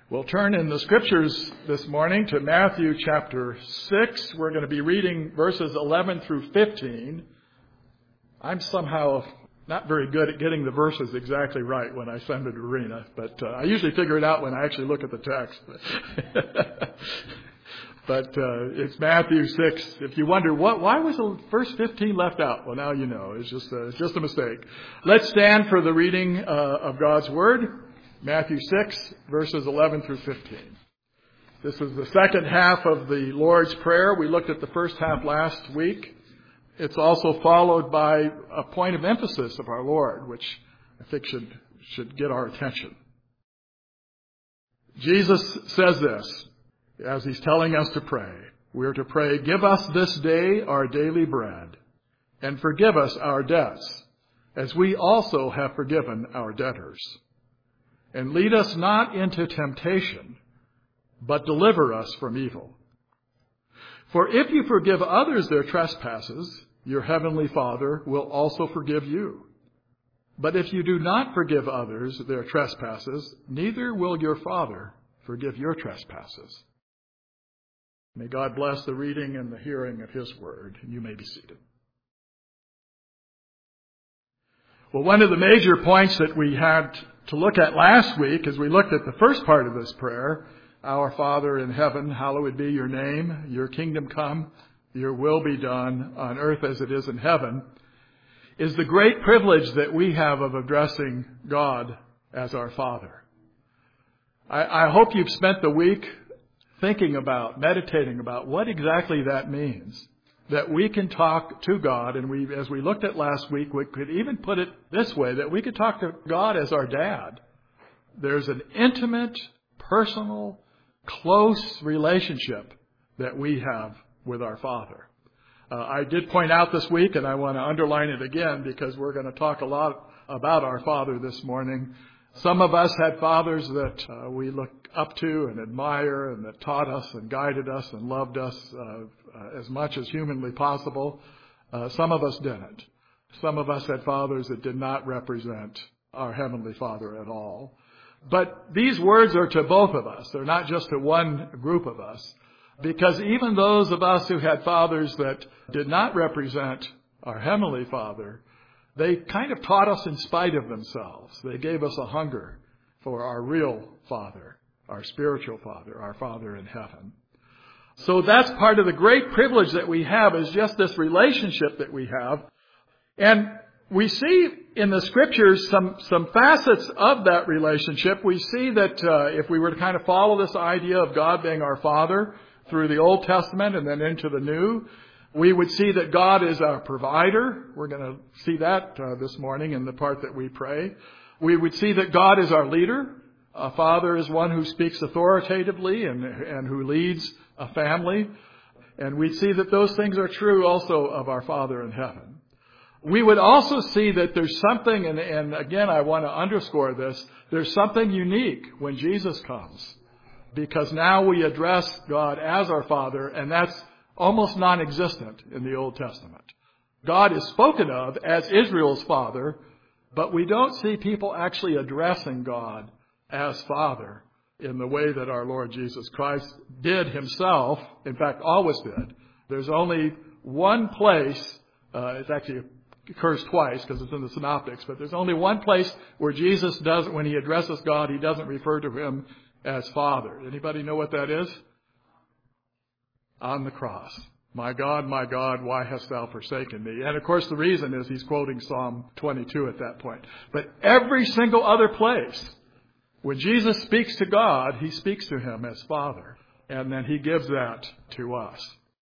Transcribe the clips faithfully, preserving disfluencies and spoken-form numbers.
We'll turn in the scriptures this morning to Matthew chapter six. We're going to be reading verses eleven through fifteen. I'm somehow not very good at getting the verses exactly right when I send it to Rena, but uh, I usually figure it out when I actually look at the text. But uh, it's Matthew six. If you wonder, what, why was the first fifteen left out? Well, now you know. It's just, uh, it's just a mistake. Let's stand for the reading uh, of God's Word. Matthew six, verses eleven through fifteen. This is the second half of the Lord's Prayer. We looked at the first half last week. It's also followed by a point of emphasis of our Lord, which I think should, should get our attention. Jesus says this, as he's telling us to pray. We are to pray, "Give us this day our daily bread, and forgive us our debts, as we also have forgiven our debtors. And lead us not into temptation, but deliver us from evil. For if you forgive others their trespasses, your heavenly Father will also forgive you. But if you do not forgive others their trespasses, neither will your Father forgive your trespasses." May God bless the reading and the hearing of His Word. You may be seated. Well, one of the major points that we had to look at last week as we looked at the first part of this prayer, "Our Father in heaven, hallowed be your name. Your kingdom come, your will be done on earth as it is in heaven," is the great privilege that we have of addressing God as our Father. I, I hope you've spent the week thinking about, meditating about what exactly that means. That we can talk to God, and we, as we looked at last week, we could even put it this way, that we could talk to God as our dad. There's an intimate, personal, close relationship that we have with our Father. Uh, I did point out this week, and I want to underline it again, because we're going to talk a lot about our Father this morning. Some of us had fathers that uh, we look up to and admire, and that taught us and guided us and loved us uh, uh, as much as humanly possible. Uh, some of us didn't. Some of us had fathers that did not represent our Heavenly Father at all. But these words are to both of us. They're not just to one group of us. Because even those of us who had fathers that did not represent our Heavenly Father, they kind of taught us in spite of themselves. They gave us a hunger for our real Father, our spiritual Father, our Father in heaven. So that's part of the great privilege that we have, is just this relationship that we have. And we see in the Scriptures some, some facets of that relationship. We see that uh, if we were to kind of follow this idea of God being our Father through the Old Testament and then into the New, we would see that God is our provider. We're going to see that uh, this morning in the part that we pray. We would see that God is our leader. A father is one who speaks authoritatively and, and who leads a family. And we see that those things are true also of our Father in heaven. We would also see that there's something, and, and again I want to underscore this, there's something unique when Jesus comes. Because now we address God as our Father, and that's almost non-existent in the Old Testament. God is spoken of as Israel's Father, but we don't see people actually addressing God as Father in the way that our Lord Jesus Christ did Himself, in fact always did. There's only one place, uh, it actually occurs twice because it's in the Synoptics, but there's only one place where Jesus doesn't, when He addresses God, He doesn't refer to Him as Father. Anybody know what that is? On the cross. "My God, my God, why hast thou forsaken me?" And of course the reason is He's quoting Psalm twenty-two at that point. But every single other place, when Jesus speaks to God, He speaks to Him as Father. And then He gives that to us.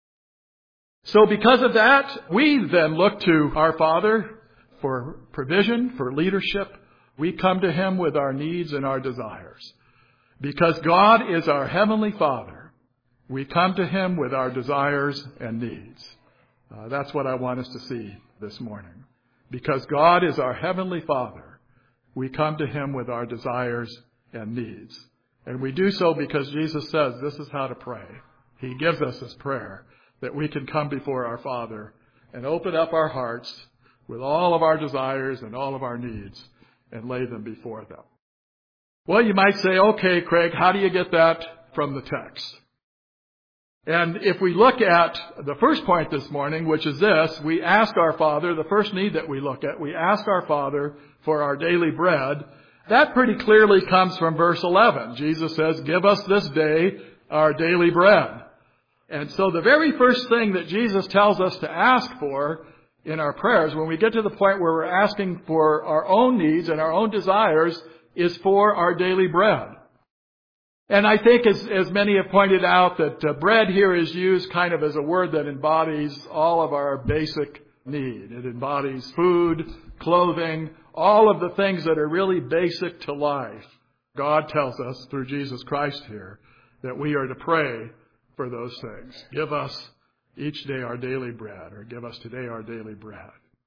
So because of that, we then look to our Father for provision, for leadership. We come to Him with our needs and our desires. Because God is our Heavenly Father, we come to Him with our desires and needs. Uh, that's what I want us to see this morning. Because God is our Heavenly Father, we come to Him with our desires and needs. And we do so because Jesus says this is how to pray. He gives us this prayer that we can come before our Father and open up our hearts with all of our desires and all of our needs and lay them before them. Well, you might say, okay, Craig, how do you get that from the text? And if we look at the first point this morning, which is this, we ask our Father, the first need that we look at, we ask our Father for our daily bread. That pretty clearly comes from verse eleven. Jesus says, give us this day our daily bread. And so the very first thing that Jesus tells us to ask for in our prayers, when we get to the point where we're asking for our own needs and our own desires, is for our daily bread. And I think, as, as many have pointed out, that uh, bread here is used kind of as a word that embodies all of our basic need. It embodies food, clothing, all of the things that are really basic to life. God tells us through Jesus Christ here that we are to pray for those things. Give us each day our daily bread, or give us today our daily bread.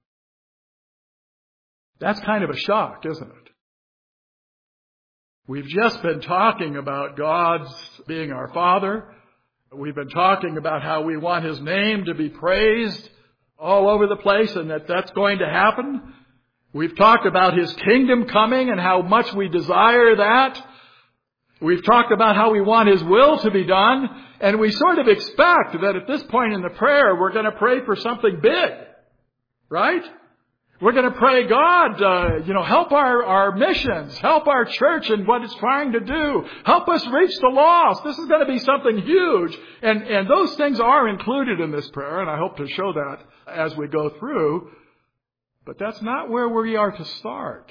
That's kind of a shock, isn't it? We've just been talking about God's being our Father. We've been talking about how we want His name to be praised all over the place and that that's going to happen. We've talked about His kingdom coming and how much we desire that. We've talked about how we want His will to be done. And we sort of expect that at this point in the prayer, we're going to pray for something big. Right? We're going to pray, God, uh, you know, help our, our missions, help our church and what it's trying to do, help us reach the lost. This is going to be something huge. And, and those things are included in this prayer, and I hope to show that as we go through. But that's not where we are to start.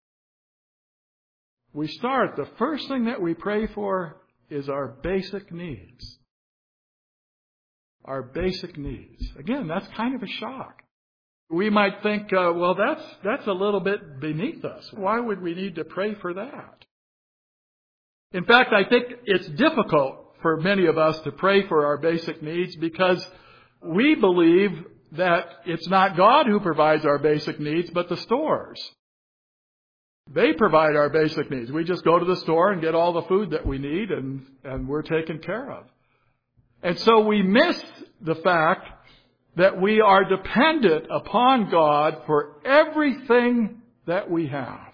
We start, the first thing that we pray for is our basic needs. Our basic needs. Again, that's kind of a shock. We might think, uh, well, that's that's a little bit beneath us. Why would we need to pray for that? In fact, I think it's difficult for many of us to pray for our basic needs because we believe that it's not God who provides our basic needs, but the stores. They provide our basic needs. We just go to the store and get all the food that we need, and, and we're taken care of. And so we miss the fact that we are dependent upon God for everything that we have.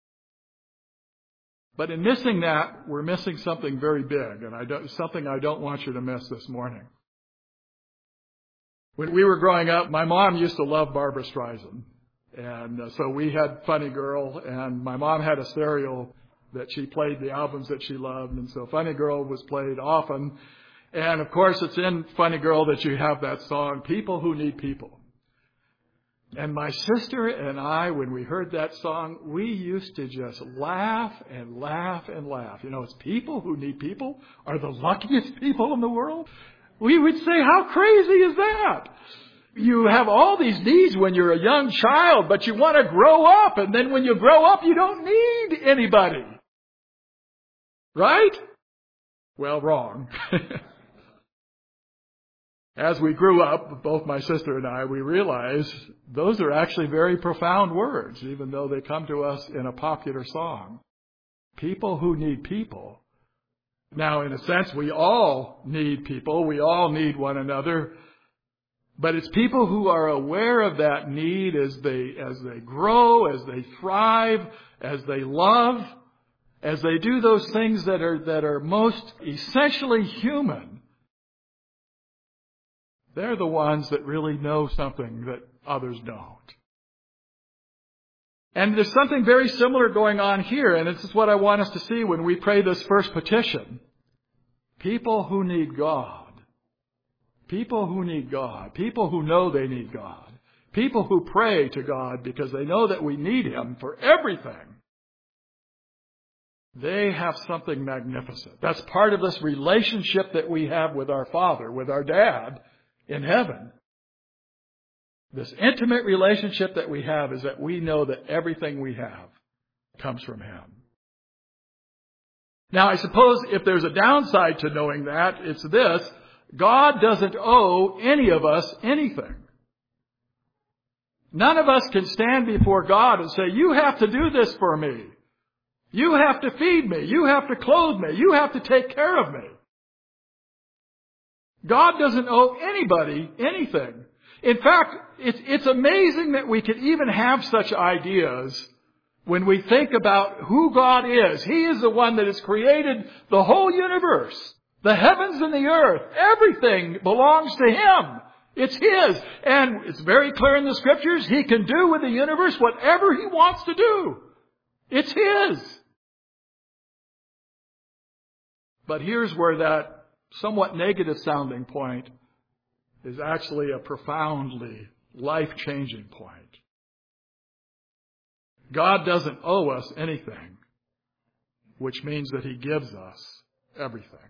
But in missing that, we're missing something very big, and I don't, something I don't want you to miss this morning. When we were growing up, my mom used to love Barbra Streisand. And uh, so we had Funny Girl, and my mom had a stereo that she played the albums that she loved, and so Funny Girl was played often. And of course, it's in Funny Girl that you have that song, People Who Need People. And my sister and I, when we heard that song, we used to just laugh and laugh and laugh. You know, it's people who need people are the luckiest people in the world. We would say, how crazy is that? You have all these needs when you're a young child, but you want to grow up. And then when you grow up, you don't need anybody. Right? Well, wrong. As we grew up, both my sister and I, we realized those are actually very profound words, even though they come to us in a popular song. People who need people. Now, in a sense, we all need people. We all need one another. But it's people who are aware of that need as they, as they grow, as they thrive, as they love, as they do those things that are, that are most essentially human. They're the ones that really know something that others don't. And there's something very similar going on here, and this is what I want us to see when we pray this first petition. People who need God. People who need God. People who know they need God. People who pray to God because they know that we need Him for everything. They have something magnificent. That's part of this relationship that we have with our Father, with our Dad in heaven. This intimate relationship that we have is that we know that everything we have comes from Him. Now, I suppose if there's a downside to knowing that, it's this. God doesn't owe any of us anything. None of us can stand before God and say, you have to do this for me. You have to feed me. You have to clothe me. You have to take care of me. God doesn't owe anybody anything. In fact, it's, it's amazing that we could even have such ideas When we think about who God is, He is the one that has created the whole universe, the heavens and the earth. Everything belongs to Him. It's His. And it's very clear in the Scriptures, He can do with the universe whatever He wants to do. It's His. But here's where that somewhat negative sounding point is actually a profoundly life-changing point. God doesn't owe us anything, which means that He gives us everything.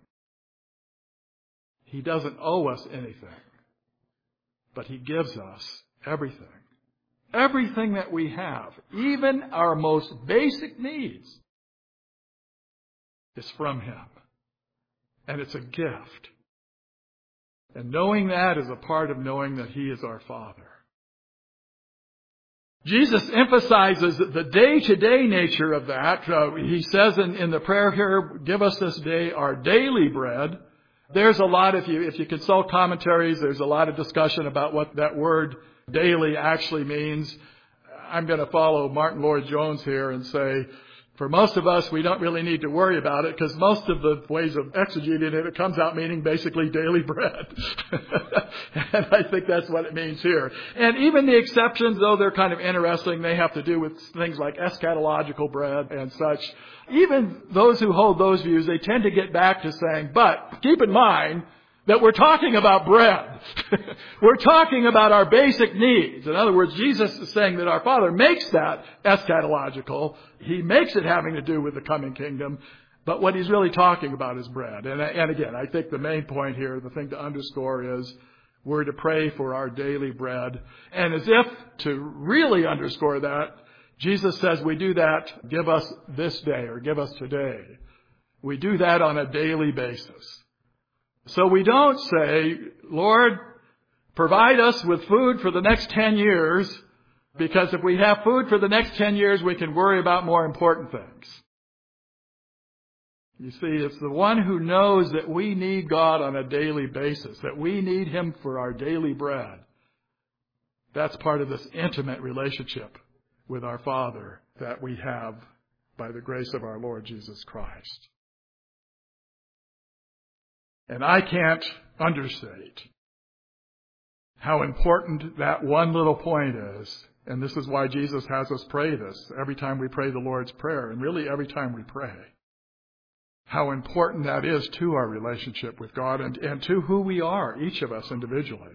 He doesn't owe us anything, but He gives us everything. Everything that we have, even our most basic needs, is from Him. And it's a gift. And knowing that is a part of knowing that He is our Father. Jesus emphasizes the day-to-day nature of that. Uh, he says in, in the prayer here, give us this day our daily bread. There's a lot, if you, if you consult commentaries, there's a lot of discussion about what that word daily actually means. I'm going to follow Martin Lloyd-Jones here and say, for most of us, we don't really need to worry about it because most of the ways of exegeting it, it comes out meaning basically daily bread. And I think that's what it means here. And even the exceptions, though they're kind of interesting, they have to do with things like eschatological bread and such. Even those who hold those views, they tend to get back to saying, but keep in mind that we're talking about bread. We're talking about our basic needs. In other words, Jesus is saying that our Father makes that eschatological. He makes it having to do with the coming kingdom. But what He's really talking about is bread. And, and again, I think the main point here, the thing to underscore is we're to pray for our daily bread. And as if to really underscore that, Jesus says we do that, give us this day or give us today. We do that on a daily basis. So we don't say, Lord, provide us with food for the next ten years, because if we have food for the next ten years, we can worry about more important things. You see, it's the one who knows that we need God on a daily basis, that we need Him for our daily bread. That's part of this intimate relationship with our Father that we have by the grace of our Lord Jesus Christ. And I can't understate how important that one little point is. And this is why Jesus has us pray this every time we pray the Lord's Prayer, and really every time we pray. How important that is to our relationship with God and, and to who we are, each of us individually.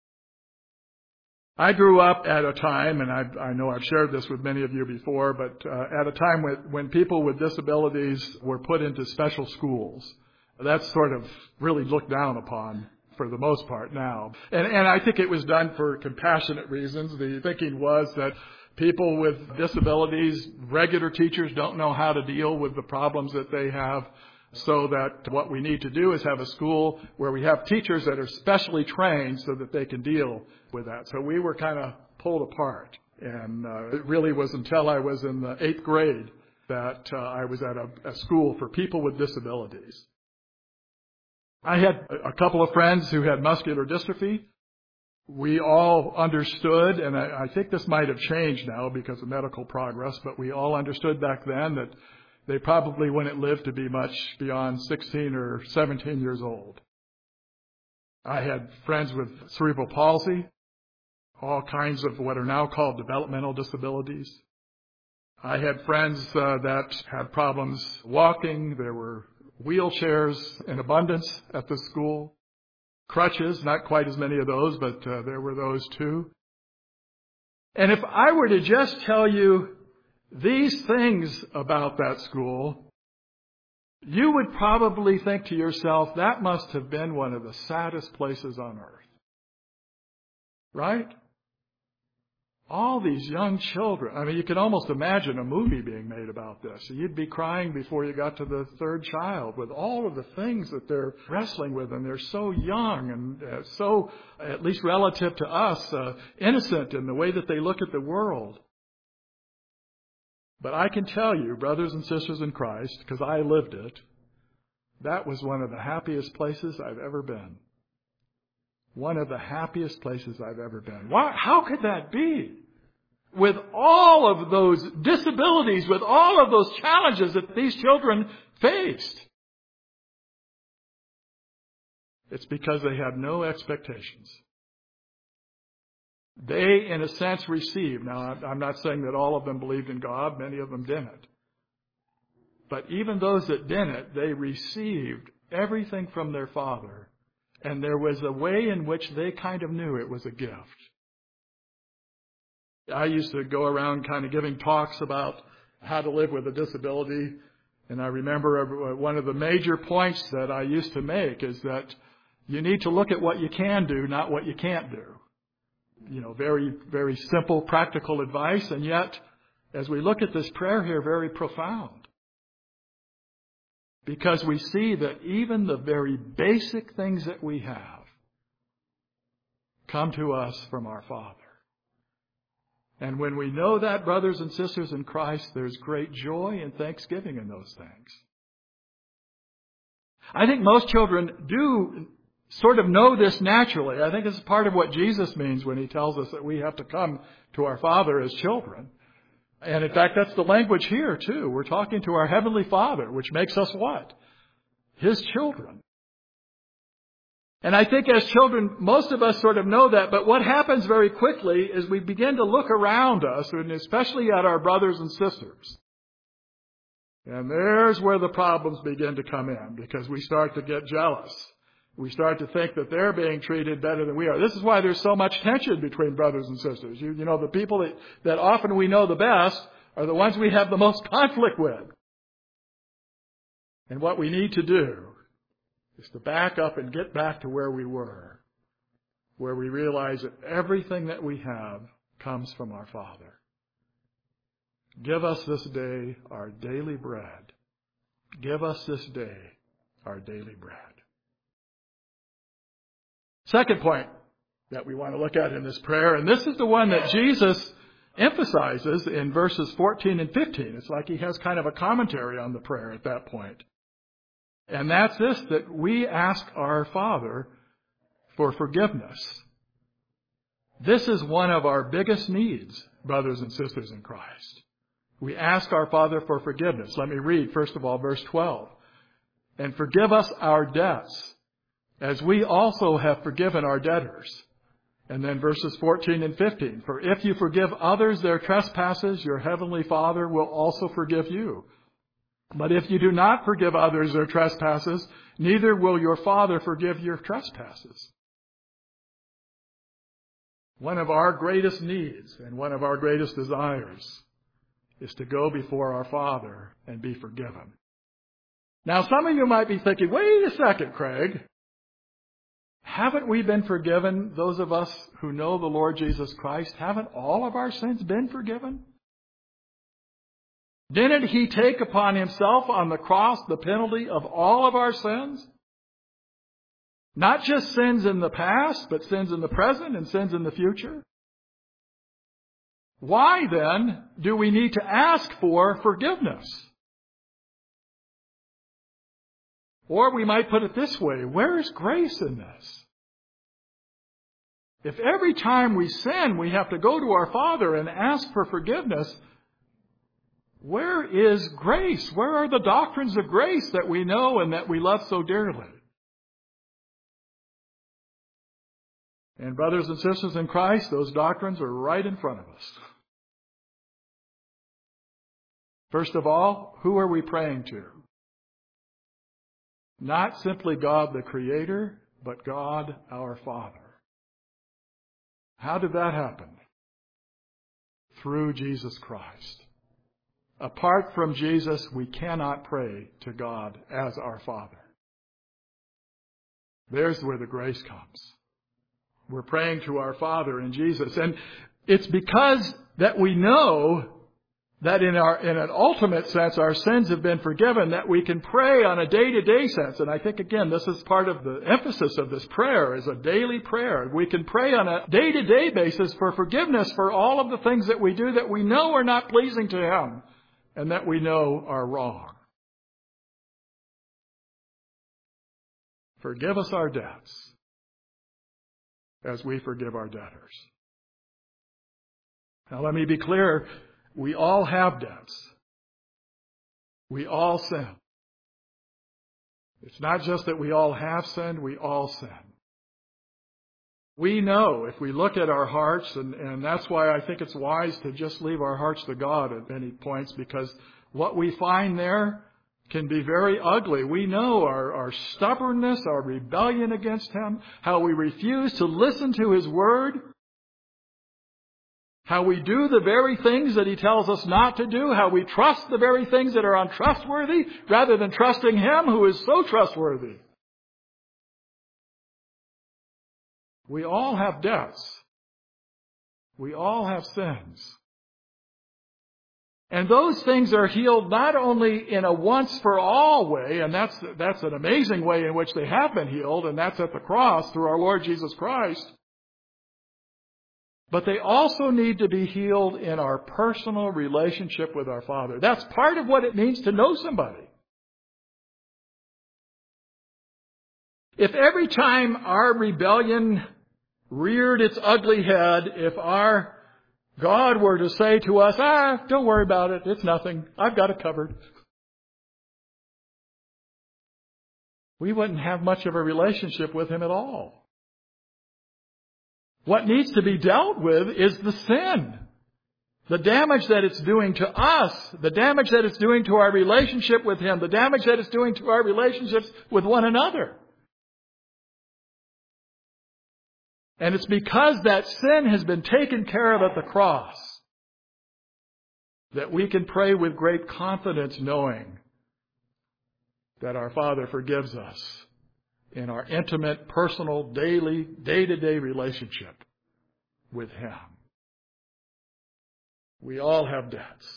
I grew up at a time, and I, I know I've shared this with many of you before, but uh, at a time when, when people with disabilities were put into special schools. That's sort of really looked down upon for the most part now. And, and I think it was done for compassionate reasons. The thinking was that people with disabilities, regular teachers don't know how to deal with the problems that they have. So that what we need to do is have a school where we have teachers that are specially trained so that they can deal with that. So we were kind of pulled apart. And uh, it really was until I was in the eighth grade that uh, I was at a, a school for people with disabilities. I had a couple of friends who had muscular dystrophy. We all understood, and I, I think this might have changed now because of medical progress, but we all understood back then that they probably wouldn't live to be much beyond sixteen or seventeen years old. I had friends with cerebral palsy, all kinds of what are now called developmental disabilities. I had friends uh, that had problems walking. There were wheelchairs in abundance at the school. Crutches, not quite as many of those, but uh, there were those too. And if I were to just tell you these things about that school, you would probably think to yourself, that must have been one of the saddest places on earth. Right? All these young children. I mean, you can almost imagine a movie being made about this. You'd be crying before you got to the third child with all of the things that they're wrestling with, and they're so young and uh, so, at least relative to us, uh, innocent in the way that they look at the world. But I can tell you, brothers and sisters in Christ, because I lived it, that was one of the happiest places I've ever been. One of the happiest places I've ever been. Why? How could that be? with all of those disabilities, with all of those challenges that these children faced? It's because they had no expectations. They, in a sense, received. Now, I'm not saying that all of them believed in God. Many of them didn't. But even those that didn't, they received everything from their Father. And there was a way in which they kind of knew it was a gift. I used to go around kind of giving talks about how to live with a disability. And I remember one of the major points that I used to make is that you need to look at what you can do, not what you can't do. You know, very, very simple, practical advice. And yet, as we look at this prayer here, very profound. Because we see that even the very basic things that we have come to us from our Father. And when we know that, brothers and sisters in Christ, there's great joy and thanksgiving in those things. I think most children do sort of know this naturally. I think this is part of what Jesus means when he tells us that we have to come to our Father as children. And in fact, that's the language here too. We're talking to our Heavenly Father, which makes us what? His children. And I think as children, most of us sort of know that, but what happens very quickly is we begin to look around us, and especially at our brothers and sisters. And there's where the problems begin to come in, because we start to get jealous. We start to think that they're being treated better than we are. This is why there's so much tension between brothers and sisters. You, you know, the people that, that often we know the best are the ones we have the most conflict with. And what we need to do is to back up and get back to where we were, where we realize that everything that we have comes from our Father. Give us this day our daily bread. Give us this day our daily bread. Second point that we want to look at in this prayer, and this is the one that Jesus emphasizes in verses fourteen and fifteen. It's like he has kind of a commentary on the prayer at that point. And that's this, that we ask our Father for forgiveness. This is one of our biggest needs, brothers and sisters in Christ. We ask our Father for forgiveness. Let me read, first of all, verse twelve. And forgive us our debts, as we also have forgiven our debtors. And then verses fourteen and fifteen. For if you forgive others their trespasses, your heavenly Father will also forgive you. But if you do not forgive others their trespasses, neither will your Father forgive your trespasses. One of our greatest needs and one of our greatest desires is to go before our Father and be forgiven. Now, some of you might be thinking, wait a second, Craig. Haven't we been forgiven, those of us who know the Lord Jesus Christ? Haven't all of our sins been forgiven? Didn't He take upon Himself on the cross the penalty of all of our sins? Not just sins in the past, but sins in the present and sins in the future. Why then do we need to ask for forgiveness? Or we might put it this way, where is grace in this? If every time we sin we have to go to our Father and ask for forgiveness, where is grace? Where are the doctrines of grace that we know and that we love so dearly? And brothers and sisters in Christ, those doctrines are right in front of us. First of all, who are we praying to? Not simply God the Creator, but God our Father. How did that happen? Through Jesus Christ. Apart from Jesus, we cannot pray to God as our Father. There's where the grace comes. We're praying to our Father in Jesus. And it's because that we know that in our, in an ultimate sense, our sins have been forgiven, that we can pray on a day-to-day sense. And I think, again, this is part of the emphasis of this prayer, is a daily prayer. We can pray on a day-to-day basis for forgiveness for all of the things that we do that we know are not pleasing to Him and that we know are wrong. Forgive us our debts as we forgive our debtors. Now let me be clear. We all have debts. We all sin. It's not just that we all have sinned, we all sin. We know if we look at our hearts, and, and that's why I think it's wise to just leave our hearts to God at many points, because what we find there can be very ugly. We know our, our stubbornness, our rebellion against Him, how we refuse to listen to His Word, how we do the very things that He tells us not to do, how we trust the very things that are untrustworthy rather than trusting Him who is so trustworthy. We all have debts. We all have sins. And those things are healed not only in a once-for-all way, and that's, that's an amazing way in which they have been healed, and that's at the cross through our Lord Jesus Christ, but they also need to be healed in our personal relationship with our Father. That's part of what it means to know somebody. If every time our rebellion reared its ugly head, if our God were to say to us, ah, don't worry about it, it's nothing, I've got it covered, we wouldn't have much of a relationship with Him at all. What needs to be dealt with is the sin. The damage that it's doing to us, the damage that it's doing to our relationship with Him, the damage that it's doing to our relationships with one another. And it's because that sin has been taken care of at the cross that we can pray with great confidence, knowing that our Father forgives us in our intimate, personal, daily, day-to-day relationship with Him. We all have debts.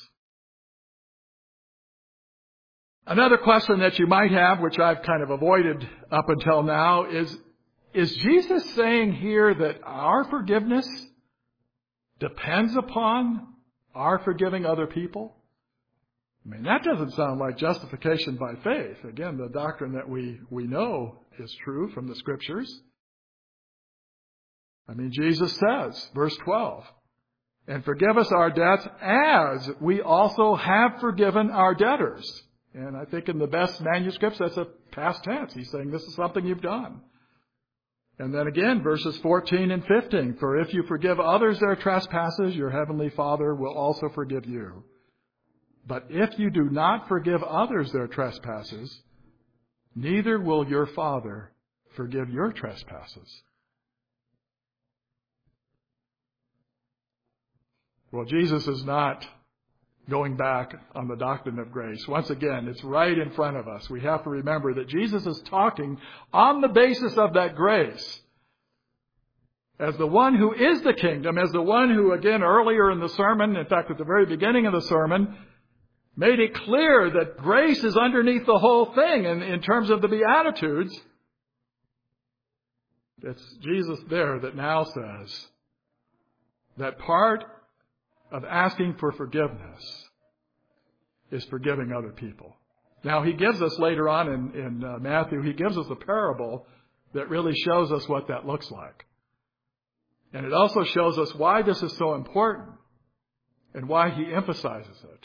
Another question that you might have, which I've kind of avoided up until now, is, is Jesus saying here that our forgiveness depends upon our forgiving other people? I mean, that doesn't sound like justification by faith. Again, the doctrine that we, we know is true from the Scriptures. I mean, Jesus says, verse twelve, and forgive us our debts as we also have forgiven our debtors. And I think in the best manuscripts, that's a past tense. He's saying this is something you've done. And then again, verses fourteen and fifteen, for if you forgive others their trespasses, your heavenly Father will also forgive you. But if you do not forgive others their trespasses, neither will your Father forgive your trespasses. Well, Jesus is not going back on the doctrine of grace. Once again, it's right in front of us. We have to remember that Jesus is talking on the basis of that grace. As the one who is the kingdom, as the one who, again, earlier in the sermon, in fact, at the very beginning of the sermon, made it clear that grace is underneath the whole thing. And in terms of the Beatitudes, it's Jesus there that now says that part of asking for forgiveness is forgiving other people. Now, he gives us later on in, in uh, Matthew, he gives us a parable that really shows us what that looks like. And it also shows us why this is so important and why he emphasizes it.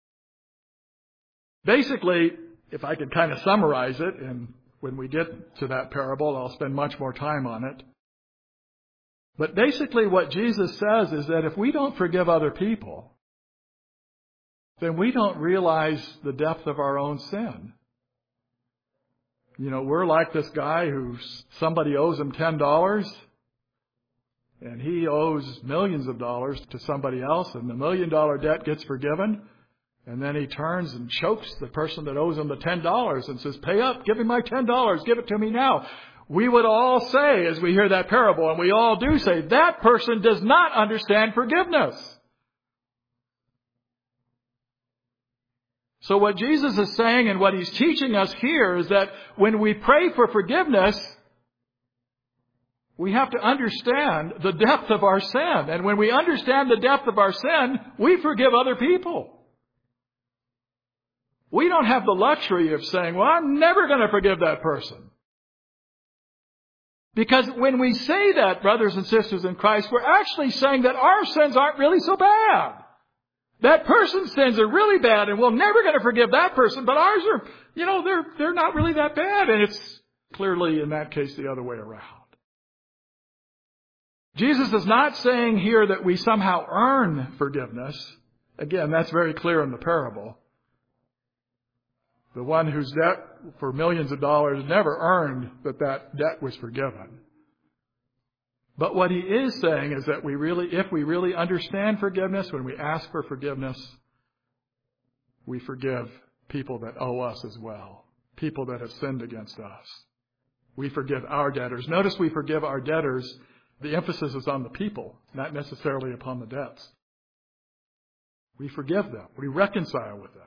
Basically, if I could kind of summarize it, and when we get to that parable, I'll spend much more time on it. But basically what Jesus says is that if we don't forgive other people, then we don't realize the depth of our own sin. You know, we're like this guy who somebody owes him ten dollars, and he owes millions of dollars to somebody else, and the million dollar debt gets forgiven. And then he turns and chokes the person that owes him the ten dollars and says, pay up, give me my ten dollars, give it to me now. We would all say, as we hear that parable, and we all do say, that person does not understand forgiveness. So what Jesus is saying and what he's teaching us here is that when we pray for forgiveness, we have to understand the depth of our sin. And when we understand the depth of our sin, we forgive other people. We don't have the luxury of saying, well, I'm never going to forgive that person. Because when we say that, brothers and sisters in Christ, we're actually saying that our sins aren't really so bad. That person's sins are really bad, and we're never going to forgive that person, but ours are, you know, they're, they're not really that bad. And it's clearly, in that case, the other way around. Jesus is not saying here that we somehow earn forgiveness. Again, that's very clear in the parable. The one whose debt for millions of dollars never earned that that debt was forgiven. But what he is saying is that we really, if we really understand forgiveness, when we ask for forgiveness, we forgive people that owe us as well. People that have sinned against us. We forgive our debtors. Notice we forgive our debtors. The emphasis is on the people, not necessarily upon the debts. We forgive them. We reconcile with them.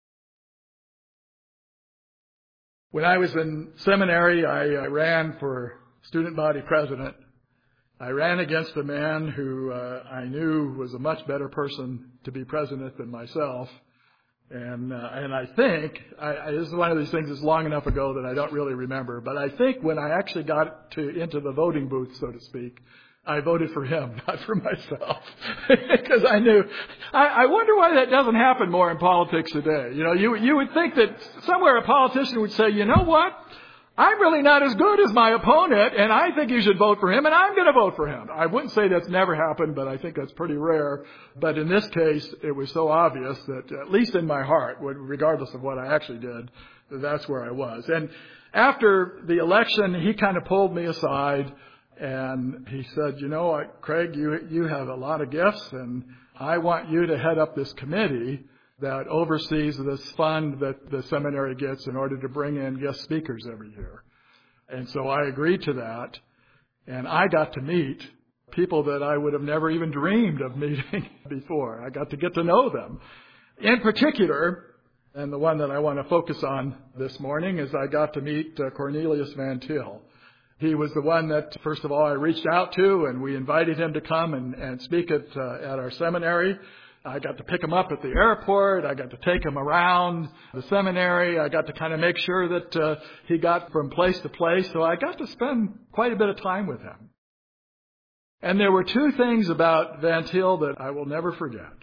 When I was in seminary, I, I ran for student body president. I ran against a man who uh, I knew was a much better person to be president than myself. And uh, and I think, I, I, this is one of these things that's long enough ago that I don't really remember, but I think when I actually got to into the voting booth, so to speak, I voted for him, not for myself. Because I knew, I, I wonder why that doesn't happen more in politics today. You know, you, you would think that somewhere a politician would say, you know what? I'm really not as good as my opponent, and I think you should vote for him, and I'm going to vote for him. I wouldn't say that's never happened, but I think that's pretty rare. But in this case, it was so obvious that, at least in my heart, regardless of what I actually did, that's where I was. And after the election, he kind of pulled me aside, and he said, you know, Craig, you, you have a lot of gifts, and I want you to head up this committee that oversees this fund that the seminary gets in order to bring in guest speakers every year. And so I agreed to that, and I got to meet people that I would have never even dreamed of meeting before. I got to get to know them. In particular, and the one that I want to focus on this morning, is I got to meet uh, Cornelius Van Til. He was the one that, first of all, I reached out to, and we invited him to come and, and speak at, uh, at our seminary. I got to pick him up at the airport. I got to take him around the seminary. I got to kind of make sure that uh, he got from place to place. So I got to spend quite a bit of time with him. And there were two things about Van Til that I will never forget.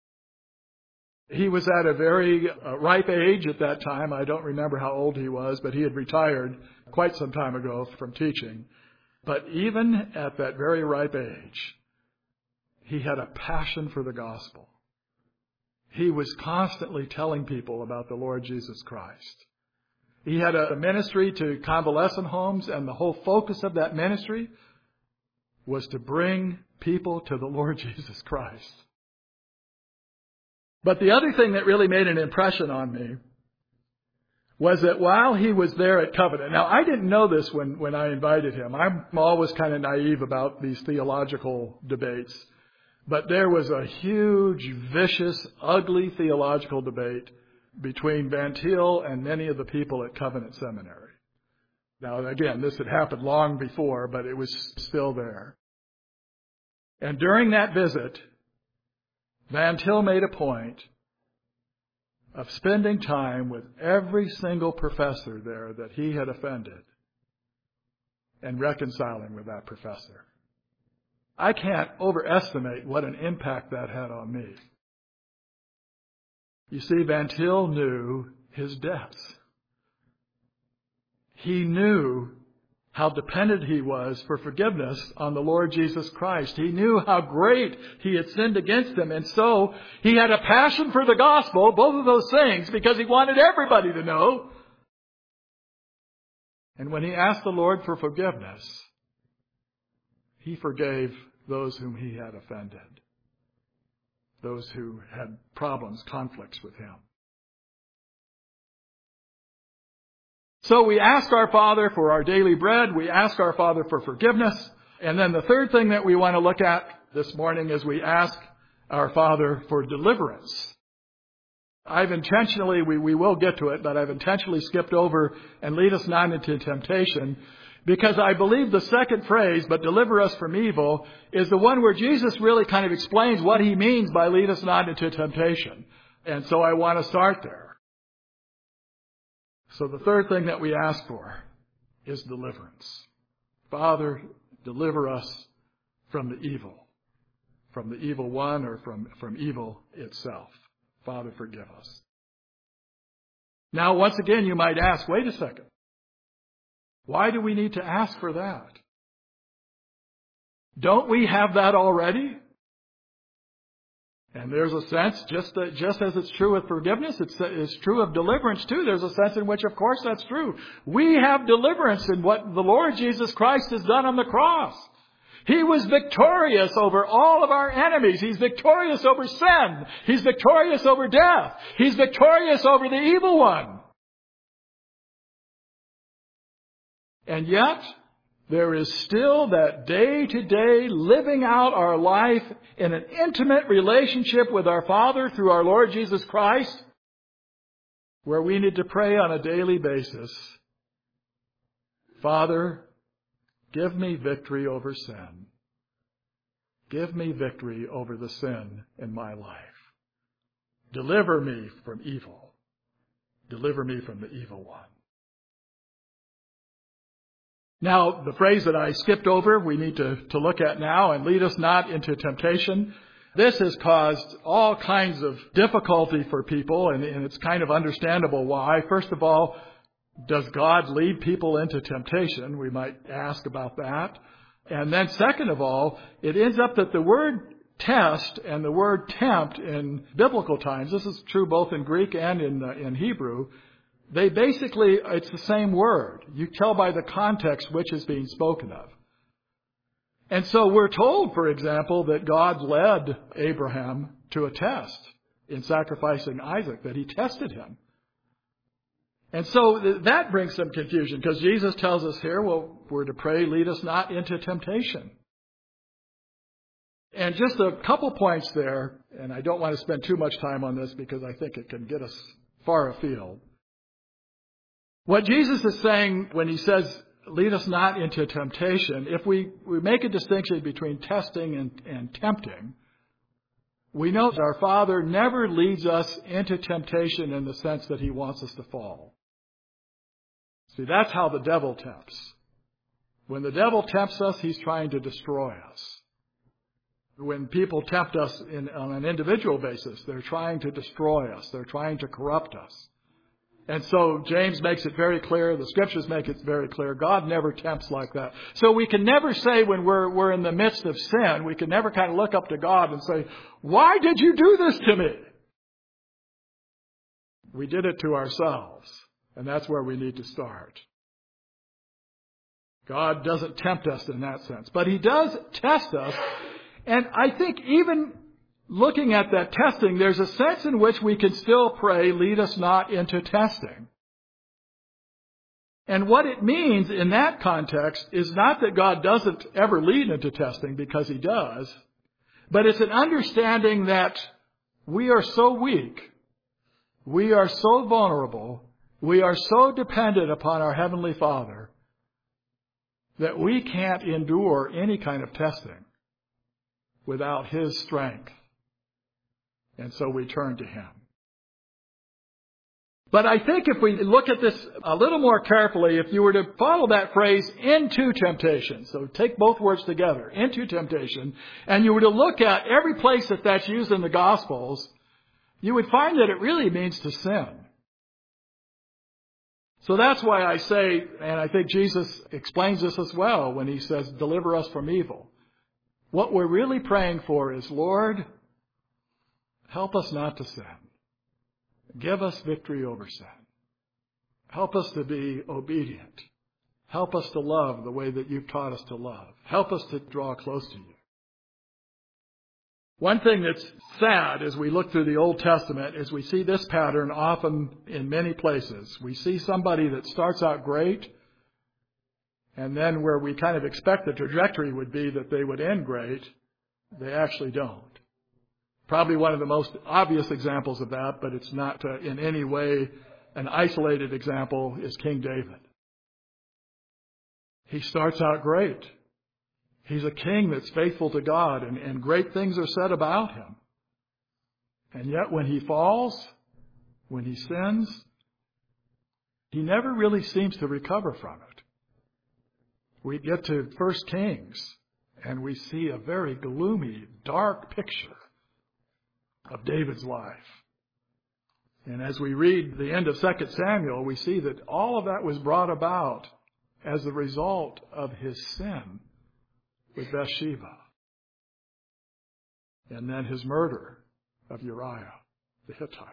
He was at a very uh, ripe age at that time. I don't remember how old he was, but he had retired quite some time ago from teaching. But even at that very ripe age, he had a passion for the gospel. He was constantly telling people about the Lord Jesus Christ. He had a ministry to convalescent homes, and the whole focus of that ministry was to bring people to the Lord Jesus Christ. But the other thing that really made an impression on me was that while he was there at Covenant, now I didn't know this when, when I invited him. I'm always kind of naive about these theological debates. But there was a huge, vicious, ugly theological debate between Van Til and many of the people at Covenant Seminary. Now, again, this had happened long before, but it was still there. And during that visit, Van Til made a point of spending time with every single professor there that he had offended and reconciling with that professor. I can't overestimate what an impact that had on me. You see, Van Til knew his debts. He knew how dependent he was for forgiveness on the Lord Jesus Christ. He knew how great he had sinned against him. And so he had a passion for the gospel, both of those things, because he wanted everybody to know. And when he asked the Lord for forgiveness, he forgave those whom he had offended, those who had problems, conflicts with him. So we ask our Father for our daily bread. We ask our Father for forgiveness. And then the third thing that we want to look at this morning is we ask our Father for deliverance. I've intentionally, we, we will get to it, but I've intentionally skipped over and lead us not into temptation, because I believe the second phrase, but deliver us from evil, is the one where Jesus really kind of explains what he means by lead us not into temptation. And so I want to start there. So the third thing that we ask for is deliverance. Father, deliver us from the evil, from the evil one or from, from evil itself. Father, forgive us. Now, once again, you might ask, wait a second. Why do we need to ask for that? Don't we have that already? And there's a sense, just, that, just as it's true with forgiveness, it's, it's true of deliverance too. There's a sense in which, of course, that's true. We have deliverance in what the Lord Jesus Christ has done on the cross. He was victorious over all of our enemies. He's victorious over sin. He's victorious over death. He's victorious over the evil one. And yet, there is still that day-to-day living out our life in an intimate relationship with our Father through our Lord Jesus Christ, where we need to pray on a daily basis. Father, give me victory over sin. Give me victory over the sin in my life. Deliver me from evil. Deliver me from the evil one. Now, the phrase that I skipped over, we need to, to look at now, and lead us not into temptation. This has caused all kinds of difficulty for people, and, and it's kind of understandable why. First of all, does God lead people into temptation? We might ask about that. And then second of all, it ends up that the word test and the word tempt in biblical times, this is true both in Greek and in, uh, in Hebrew, they basically, it's the same word. You tell by the context which is being spoken of. And so we're told, for example, that God led Abraham to a test in sacrificing Isaac, that he tested him. And so th- that brings some confusion, because Jesus tells us here, well, we're to pray, lead us not into temptation. And just a couple points there, and I don't want to spend too much time on this because I think it can get us far afield. What Jesus is saying when he says, lead us not into temptation, if we, we make a distinction between testing and, and tempting, we know that our Father never leads us into temptation in the sense that he wants us to fall. See, that's how the devil tempts. When the devil tempts us, he's trying to destroy us. When people tempt us in, on an individual basis, they're trying to destroy us. They're trying to corrupt us. And so James makes it very clear, the Scriptures make it very clear, God never tempts like that. So we can never say when we're, we're in the midst of sin, we can never kind of look up to God and say, why did you do this to me? We did it to ourselves, and that's where we need to start. God doesn't tempt us in that sense, but he does test us. And I think even looking at that testing, there's a sense in which we can still pray, lead us not into testing. And what it means in that context is not that God doesn't ever lead into testing, because he does, but it's an understanding that we are so weak, we are so vulnerable, we are so dependent upon our Heavenly Father that we can't endure any kind of testing without his strength. And so we turn to him. But I think if we look at this a little more carefully, if you were to follow that phrase, into temptation, so take both words together, into temptation, and you were to look at every place that that's used in the Gospels, you would find that it really means to sin. So that's why I say, and I think Jesus explains this as well when he says, deliver us from evil. What we're really praying for is, Lord, help us not to sin. Give us victory over sin. Help us to be obedient. Help us to love the way that you've taught us to love. Help us to draw close to you. One thing that's sad as we look through the Old Testament is we see this pattern often in many places. We see somebody that starts out great, and then where we kind of expect the trajectory would be that they would end great, they actually don't. Probably one of the most obvious examples of that, but it's not uh, in any way an isolated example, is King David. He starts out great. He's a king that's faithful to God, and, and great things are said about him. And yet when he falls, when he sins, he never really seems to recover from it. we get to First Kings, and we see a very gloomy, dark picture of David's life. And as we read the end of Second Samuel, we see that all of that was brought about as a result of his sin with Bathsheba. And then his murder of Uriah the Hittite.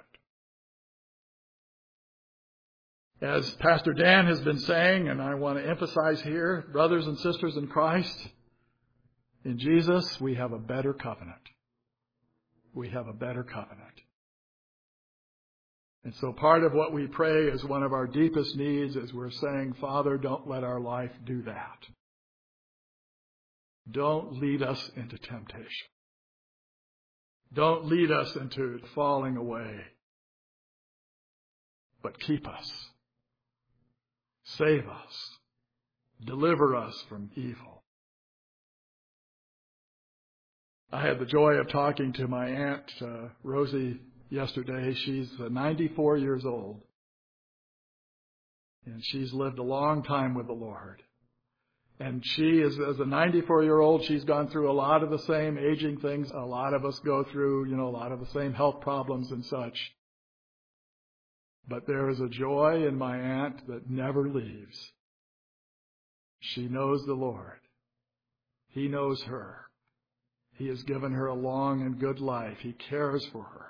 As Pastor Dan has been saying, and I want to emphasize here, brothers and sisters in Christ, in Jesus we have a better covenant. We have a better covenant. And so part of what we pray is one of our deepest needs is we're saying, Father, don't let our life do that. Don't lead us into temptation. Don't lead us into falling away. But keep us. Save us. Deliver us from evil. I had the joy of talking to my Aunt uh, Rosie yesterday. She's uh, ninety-four years old. And she's lived a long time with the Lord. And she is, as a ninety-four-year-old, she's gone through a lot of the same aging things a lot of us go through, you know, a lot of the same health problems and such. But there is a joy in my aunt that never leaves. She knows the Lord. He knows her. He has given her a long and good life. He cares for her.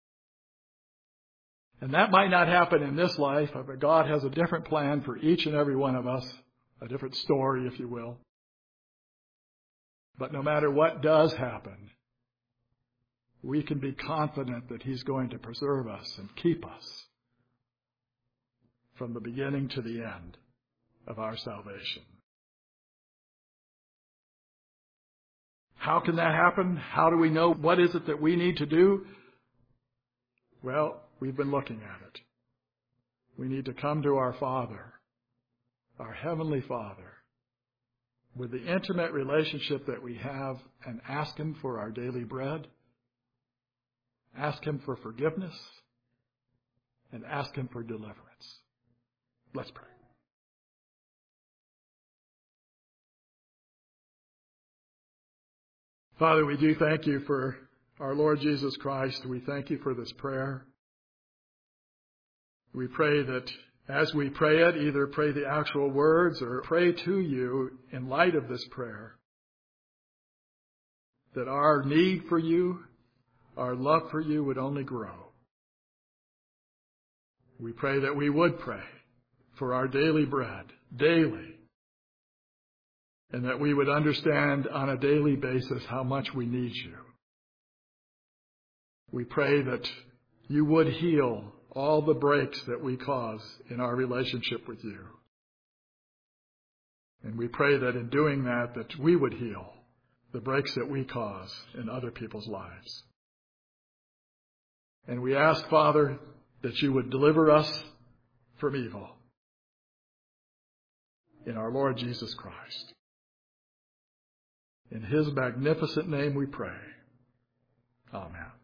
And that might not happen in this life, but God has a different plan for each and every one of us, a different story, if you will. But no matter what does happen, we can be confident that He's going to preserve us and keep us from the beginning to the end of our salvation. How can that happen? How do we know what is it that we need to do? Well, we've been looking at it. We need to come to our Father, our Heavenly Father, with the intimate relationship that we have and ask Him for our daily bread, ask Him for forgiveness, and ask Him for deliverance. Let's pray. Father, we do thank You for our Lord Jesus Christ. We thank You for this prayer. We pray that as we pray it, either pray the actual words or pray to You in light of this prayer, that our need for You, our love for You would only grow. We pray that we would pray for our daily bread, daily, and that we would understand on a daily basis how much we need You. We pray that You would heal all the breaks that we cause in our relationship with You. And we pray that in doing that, that we would heal the breaks that we cause in other people's lives. And we ask, Father, that You would deliver us from evil. In our Lord Jesus Christ. In His magnificent name we pray. Amen.